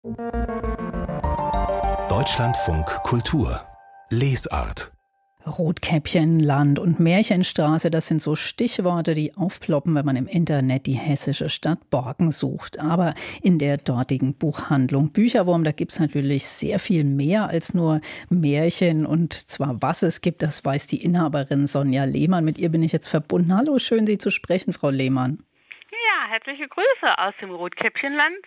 Deutschlandfunk Kultur Lesart. Rotkäppchen, Land- und Märchenstraße, das sind so Stichworte, die aufploppen, wenn man im Internet die hessische Stadt Borken sucht. Aber in der dortigen Buchhandlung Bücherwurm, da gibt's natürlich sehr viel mehr als nur Märchen. Und zwar was es gibt, das weiß die Inhaberin Sonja Lehmann. Mit ihr bin ich jetzt verbunden. Hallo, schön Sie zu sprechen, Frau Lehmann. Ja, herzliche Grüße aus dem Rotkäppchenland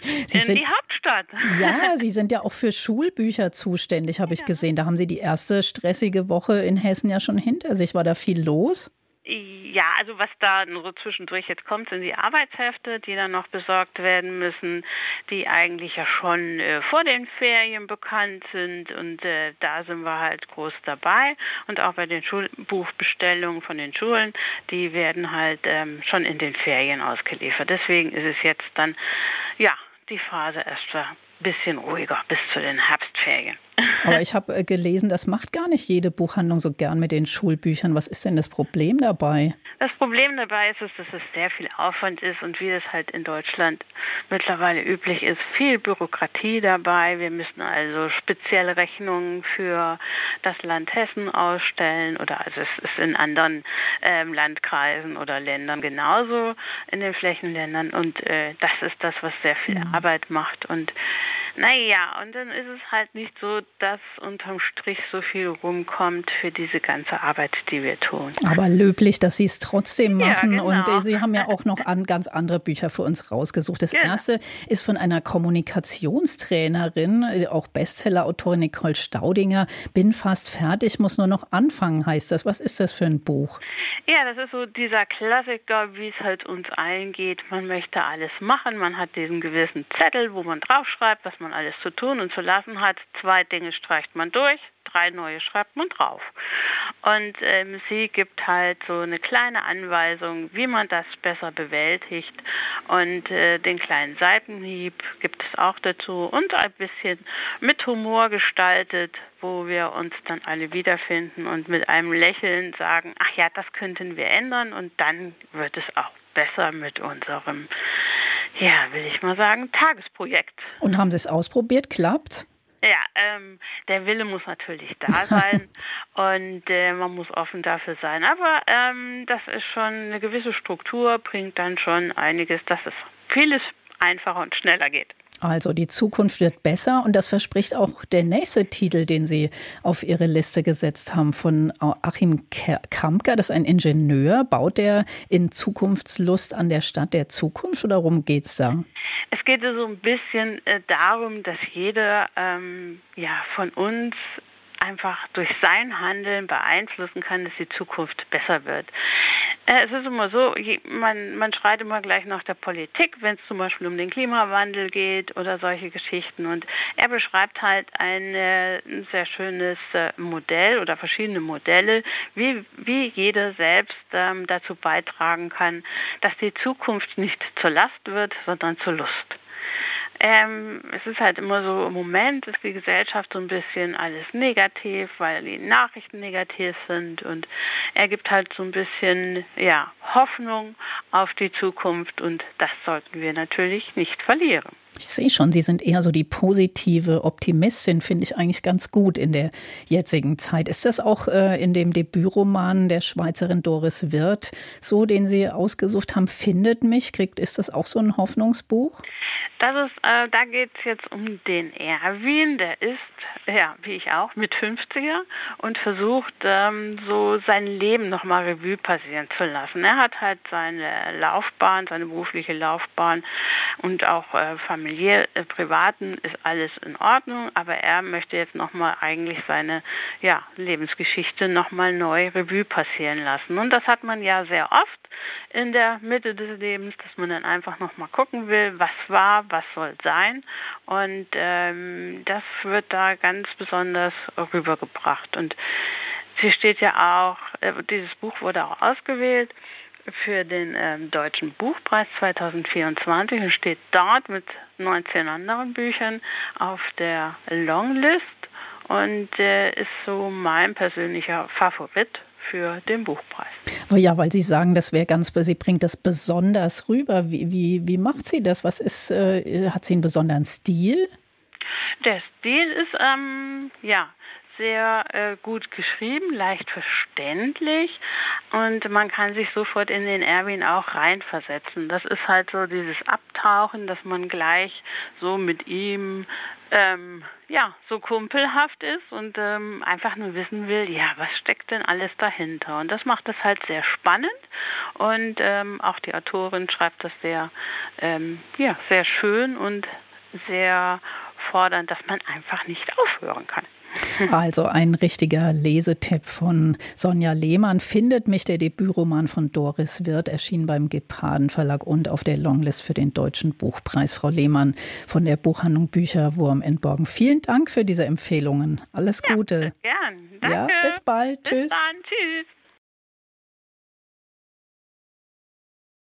in die Hauptstadt. Ja, Sie sind ja auch für Schulbücher zuständig, habe ich gesehen. Da haben Sie die erste stressige Woche in Hessen ja schon hinter sich. War da viel los? Ja, also was da so zwischendurch jetzt kommt, sind die Arbeitshefte, die dann noch besorgt werden müssen, die eigentlich ja schon vor den Ferien bekannt sind, und da sind wir halt groß dabei, und auch bei den Schulbuchbestellungen von den Schulen, die werden halt schon in den Ferien ausgeliefert. Deswegen ist es jetzt dann, ja, die Phase erst ein bisschen ruhiger bis zu den Herbstferien. Aber ich habe gelesen, das macht gar nicht jede Buchhandlung so gern mit den Schulbüchern. Was ist denn das Problem dabei? Das Problem dabei ist, dass es sehr viel Aufwand ist, und wie das halt in Deutschland mittlerweile üblich ist, viel Bürokratie dabei. Wir müssen also spezielle Rechnungen für das Land Hessen ausstellen, oder also es ist in anderen Landkreisen oder Ländern genauso, in den Flächenländern, und das ist das, was sehr viel Arbeit macht. Und naja, und dann ist es halt nicht so, dass unterm Strich so viel rumkommt für diese ganze Arbeit, die wir tun. Aber löblich, dass Sie es trotzdem machen. Ja, genau. Und Sie haben ja auch noch ganz andere Bücher für uns rausgesucht. Das erste ist von einer Kommunikationstrainerin, auch Bestsellerautorin Nicole Staudinger. Bin fast fertig, muss nur noch anfangen, heißt das. Was ist das für ein Buch? Ja, das ist so dieser Klassiker, wie es halt uns allen geht. Man möchte alles machen. Man hat diesen gewissen Zettel, wo man draufschreibt, was man alles zu tun und zu lassen hat. 2 Dinge streicht man durch, 3 neue schreibt man drauf. Und sie gibt halt so eine kleine Anweisung, wie man das besser bewältigt. Und den kleinen Seitenhieb gibt es auch dazu, und ein bisschen mit Humor gestaltet, wo wir uns dann alle wiederfinden und mit einem Lächeln sagen, ach ja, das könnten wir ändern, und dann wird es auch besser mit unserem, ja, will ich mal sagen, Tagesprojekt. Und haben Sie es ausprobiert? Klappt's? Ja, der Wille muss natürlich da sein und man muss offen dafür sein. Aber das ist schon eine gewisse Struktur, bringt dann schon einiges, dass es vieles einfacher und schneller geht. Also die Zukunft wird besser, und das verspricht auch der nächste Titel, den Sie auf Ihre Liste gesetzt haben, von Achim Kampka. Das ist ein Ingenieur. Baut der in Zukunftslust an der Stadt der Zukunft, oder worum geht's da? Es geht so ein bisschen darum, dass jeder von uns einfach durch sein Handeln beeinflussen kann, dass die Zukunft besser wird. Es ist immer so, man schreit immer gleich nach der Politik, wenn es zum Beispiel um den Klimawandel geht oder solche Geschichten. Und er beschreibt halt ein sehr schönes Modell oder verschiedene Modelle, wie jeder selbst dazu beitragen kann, dass die Zukunft nicht zur Last wird, sondern zur Lust. Es ist halt immer so, im Moment ist die Gesellschaft so ein bisschen alles negativ, weil die Nachrichten negativ sind, und er gibt halt so ein bisschen, Hoffnung auf die Zukunft, und das sollten wir natürlich nicht verlieren. Ich sehe schon, Sie sind eher so die positive Optimistin, finde ich eigentlich ganz gut in der jetzigen Zeit. Ist das auch in dem Debütroman der Schweizerin Doris Wirth so, den Sie ausgesucht haben, Findet mich? Ist das auch so ein Hoffnungsbuch? Da geht es jetzt um den Erwin, der ist, wie ich auch, mit 50er und versucht, so sein Leben nochmal Revue passieren zu lassen. Er hat halt seine berufliche Laufbahn, und auch familiär, privaten ist alles in Ordnung, aber er möchte jetzt nochmal eigentlich seine Lebensgeschichte nochmal neu Revue passieren lassen. Und das hat man ja sehr oft in der Mitte des Lebens, dass man dann einfach nochmal gucken will, was war, was soll sein. Und das wird da ganz besonders rübergebracht. Und sie steht ja auch, dieses Buch wurde auch ausgewählt für den Deutschen Buchpreis 2024 und steht dort mit 19 anderen Büchern auf der Longlist und ist so mein persönlicher Favorit für den Buchpreis. Oh ja, weil Sie sagen, sie bringt das besonders rüber. Wie macht sie das? Hat sie einen besonderen Stil? Der Stil ist, sehr gut geschrieben, leicht verständlich und man kann sich sofort in den Erwin auch reinversetzen. Das ist halt so dieses Abtauchen, dass man gleich so mit ihm so kumpelhaft ist und einfach nur wissen will, ja, was steckt denn alles dahinter? Und das macht es halt sehr spannend und auch die Autorin schreibt das sehr schön und sehr fordernd, dass man einfach nicht aufhören kann. Also ein richtiger Lesetipp von Sonja Lehmann. Findet mich, der Debütroman von Doris Wirth, erschienen beim Geparden Verlag und auf der Longlist für den Deutschen Buchpreis. Frau Lehmann von der Buchhandlung Bücherwurm in Borken. Vielen Dank für diese Empfehlungen. Alles Gute. Ja, gern. Danke. Ja, bis bald. Bis Tschüss. dann. Tschüss.